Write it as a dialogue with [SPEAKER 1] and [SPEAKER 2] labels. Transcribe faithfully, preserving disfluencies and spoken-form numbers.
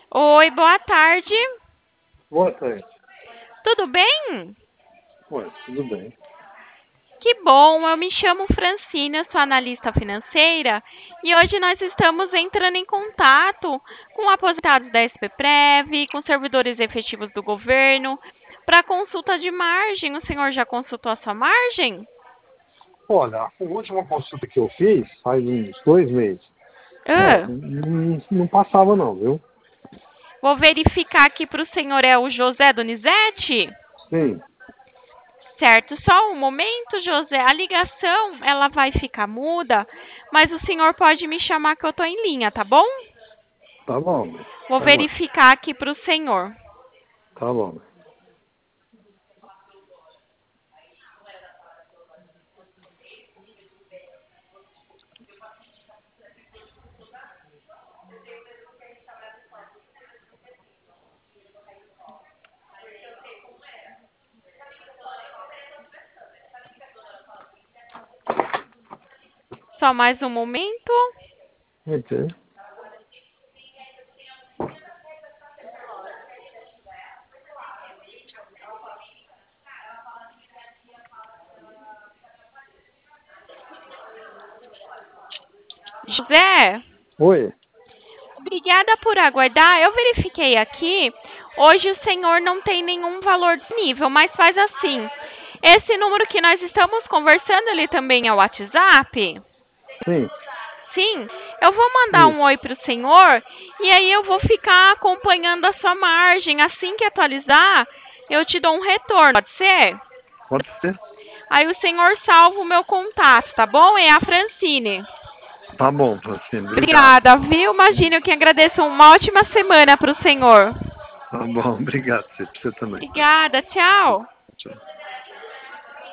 [SPEAKER 1] Oi, boa tarde.
[SPEAKER 2] Boa tarde.
[SPEAKER 1] Tudo bem?
[SPEAKER 2] Ué, tudo bem.
[SPEAKER 1] Que bom, eu me chamo Francine, eu sou analista financeira e hoje nós estamos entrando em contato com aposentados da S P Prev, com servidores efetivos do governo, para consulta de margem. O senhor já consultou a sua margem?
[SPEAKER 2] Olha, a última consulta que eu fiz, faz uns dois meses, é,
[SPEAKER 1] Ah,
[SPEAKER 2] não, não passava não, viu?
[SPEAKER 1] vou verificar aqui para o senhor, é o José Donizete?
[SPEAKER 2] Sim,
[SPEAKER 1] Certo, só um momento, José. A ligação, ela vai ficar muda, mas o senhor pode me chamar que eu estou em linha, tá bom?
[SPEAKER 2] tá bom,
[SPEAKER 1] Vou
[SPEAKER 2] tá bom,
[SPEAKER 1] verificar aqui para o senhor.
[SPEAKER 2] tá bom.
[SPEAKER 1] Só mais um momento.
[SPEAKER 2] Ok.
[SPEAKER 1] José,
[SPEAKER 2] Oi,
[SPEAKER 1] obrigada por aguardar. Eu verifiquei aqui. Hoje o senhor não tem nenhum valor disponível, mas faz assim. Esse número que nós estamos conversando, ele também é o WhatsApp?
[SPEAKER 2] sim,
[SPEAKER 1] Sim, eu vou mandar um
[SPEAKER 2] isso,
[SPEAKER 1] oi para o senhor e aí eu vou ficar acompanhando a sua margem. Assim que atualizar, eu te dou um retorno, pode ser?
[SPEAKER 2] pode ser?
[SPEAKER 1] Aí o senhor salva o meu contato, tá bom? É a Francine.
[SPEAKER 2] Tá bom, Francine, obrigado.
[SPEAKER 1] Obrigada, viu? Imagina, eu que agradeço. Uma ótima semana para o senhor.
[SPEAKER 2] Tá bom, obrigado, você, você também.
[SPEAKER 1] Obrigada, tchau.
[SPEAKER 2] Tchau.